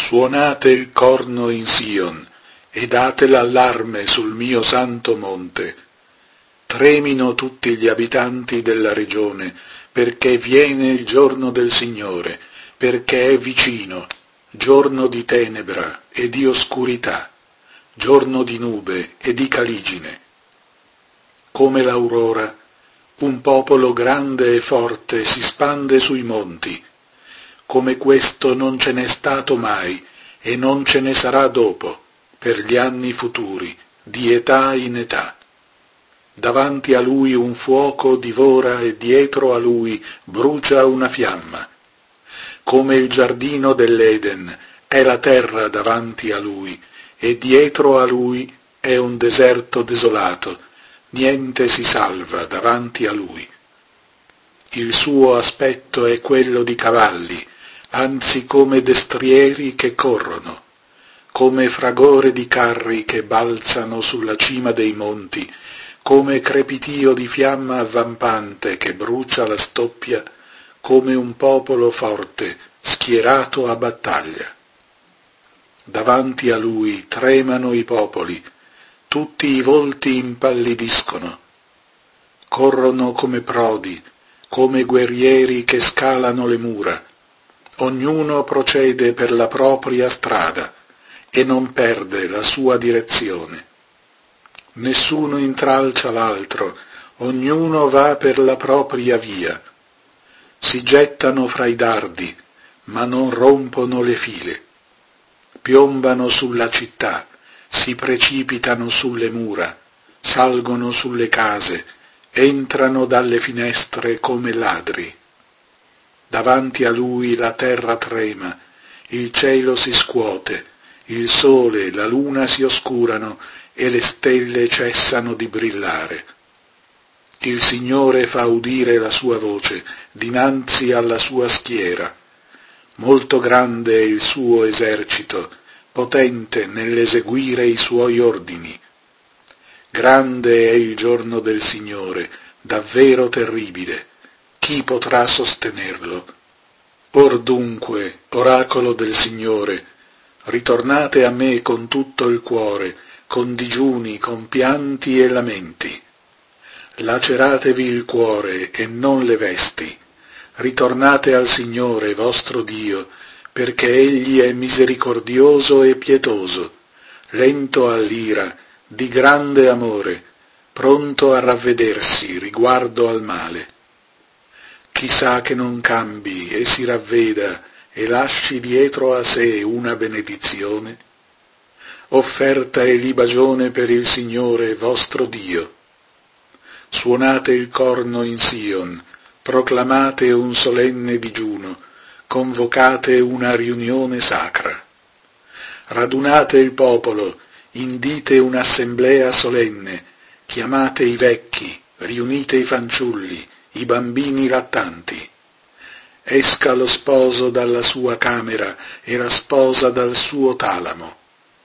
Suonate il corno in Sion e date l'allarme sul mio santo monte. Tremino tutti gli abitanti della regione, perché viene il giorno del Signore, perché è vicino, giorno di tenebra e di oscurità, giorno di nube e di caligine. Come l'aurora, un popolo grande e forte si spande sui monti. Come questo non ce n'è stato mai e non ce ne sarà dopo, per gli anni futuri, di età in età. Davanti a lui un fuoco divora e dietro a lui brucia una fiamma. Come il giardino dell'Eden è la terra davanti a lui, e dietro a lui è un deserto desolato, niente si salva davanti a lui. Il suo aspetto è quello di cavalli, anzi come destrieri che corrono, come fragore di carri che balzano sulla cima dei monti, come crepitio di fiamma avvampante che brucia la stoppia, come un popolo forte schierato a battaglia. Davanti a lui tremano i popoli, tutti i volti impallidiscono, corrono come prodi, come guerrieri che scalano le mura. Ognuno procede per la propria strada e non perde la sua direzione. Nessuno intralcia l'altro, ognuno va per la propria via. Si gettano fra i dardi, ma non rompono le file. Piombano sulla città, si precipitano sulle mura, salgono sulle case, entrano dalle finestre come ladri. Davanti a lui la terra trema, il cielo si scuote, il sole e la luna si oscurano e le stelle cessano di brillare. Il Signore fa udire la sua voce dinanzi alla sua schiera. Molto grande è il suo esercito, potente nell'eseguire i suoi ordini. Grande è il giorno del Signore, davvero terribile. Chi potrà sostenerlo? Or dunque, oracolo del Signore, ritornate a me con tutto il cuore, con digiuni, con pianti e lamenti. Laceratevi il cuore e non le vesti. Ritornate al Signore vostro Dio, perché Egli è misericordioso e pietoso, lento all'ira, di grande amore, pronto a ravvedersi riguardo al male. Chissà che non cambi e si ravveda e lasci dietro a sé una benedizione. Offerta e libagione per il Signore vostro Dio. Suonate il corno in Sion, proclamate un solenne digiuno, convocate una riunione sacra. Radunate il popolo, indite un'assemblea solenne, chiamate i vecchi, riunite i fanciulli, i bambini lattanti. Esca lo sposo dalla sua camera e la sposa dal suo talamo.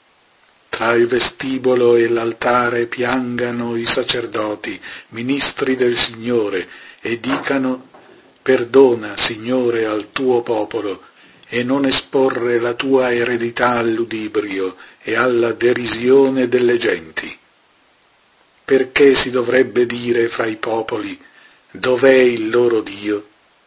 Tra il vestibolo e l'altare piangano i sacerdoti, ministri del Signore, e dicano: perdona, Signore, al tuo popolo, e non esporre la tua eredità al ludibrio e alla derisione delle genti. Perché si dovrebbe dire fra i popoli: dov'è il loro Dio?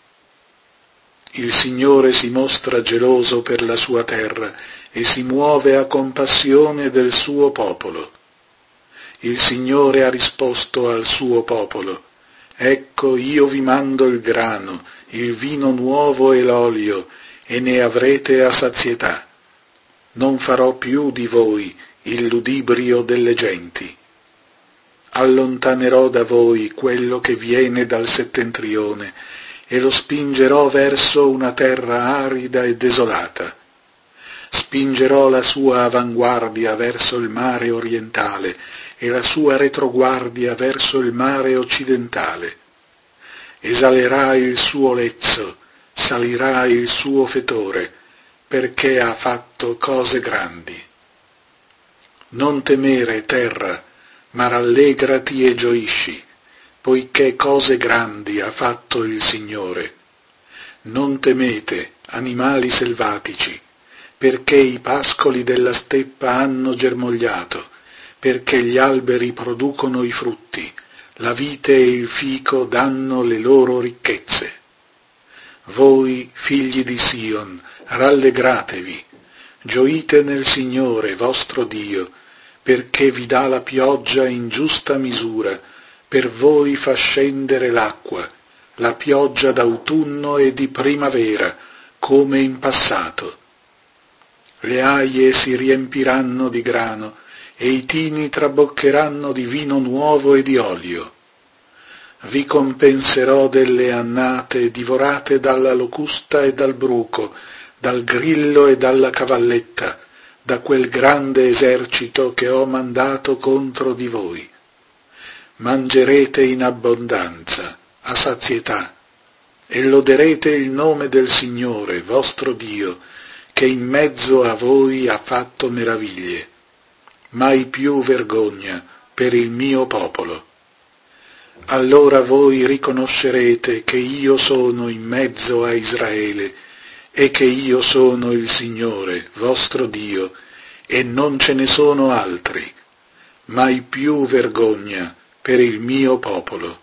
Il Signore si mostra geloso per la sua terra e si muove a compassione del suo popolo. Il Signore ha risposto al suo popolo: ecco, io vi mando il grano, il vino nuovo e l'olio, e ne avrete a sazietà. Non farò più di voi il ludibrio delle genti. Allontanerò da voi quello che viene dal settentrione e lo spingerò verso una terra arida e desolata. Spingerò la sua avanguardia verso il mare orientale e la sua retroguardia verso il mare occidentale. Esalerà il suo lezzo, salirà il suo fetore, perché ha fatto cose grandi. Non temere, terra, ma rallegrati e gioisci, poiché cose grandi ha fatto il Signore. Non temete, animali selvatici, perché i pascoli della steppa hanno germogliato, perché gli alberi producono i frutti, la vite e il fico danno le loro ricchezze. Voi, figli di Sion, rallegratevi, gioite nel Signore vostro Dio, perché vi dà la pioggia in giusta misura, per voi fa scendere l'acqua, la pioggia d'autunno e di primavera, come in passato. Le aie si riempiranno di grano, e i tini traboccheranno di vino nuovo e di olio. Vi compenserò delle annate divorate dalla locusta e dal bruco, dal grillo e dalla cavalletta, da quel grande esercito che ho mandato contro di voi. Mangerete in abbondanza, a sazietà, e loderete il nome del Signore, vostro Dio, che in mezzo a voi ha fatto meraviglie. Mai più vergogna per il mio popolo. Allora voi riconoscerete che io sono in mezzo a Israele e che io sono il Signore, vostro Dio, e non ce ne sono altri. Mai più vergogna per il mio popolo.